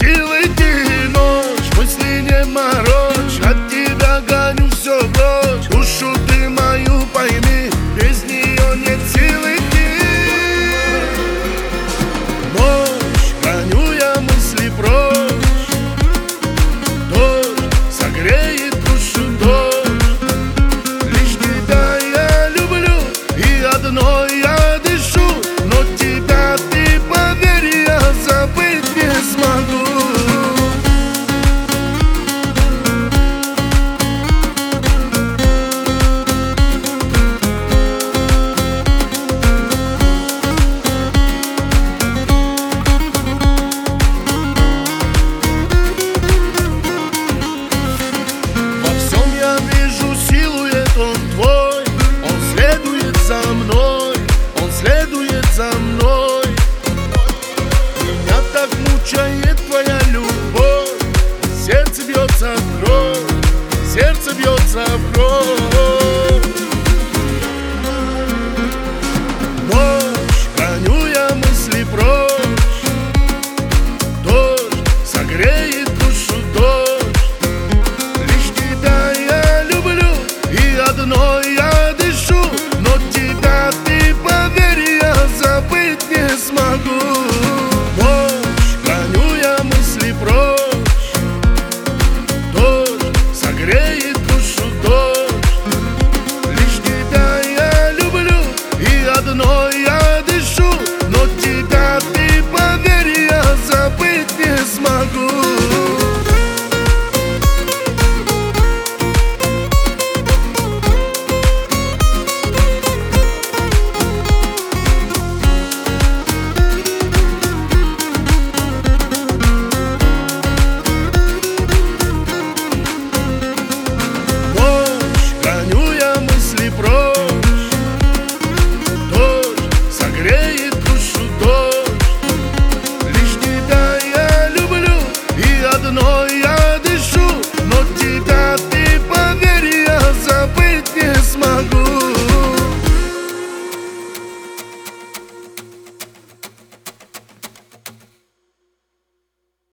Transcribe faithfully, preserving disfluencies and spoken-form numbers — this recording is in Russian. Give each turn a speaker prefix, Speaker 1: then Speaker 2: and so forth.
Speaker 1: сил идти ночь, мысли не морочь, от тебя гоню все прочь. Душу ты мою пойми, без нее нет сил идти. Ночь, гоню я мысли прочь, дождь согреет душу, дождь. Лишь тебя я люблю и одной я дышу, но тебя, ты поверь, я забыть не смогу. Во всем я вижу силуэт, он твой, он следует за мной, он следует за мной. Меня так мучает твоя любовь, сердце бьется в кровь, сердце бьется в кровь.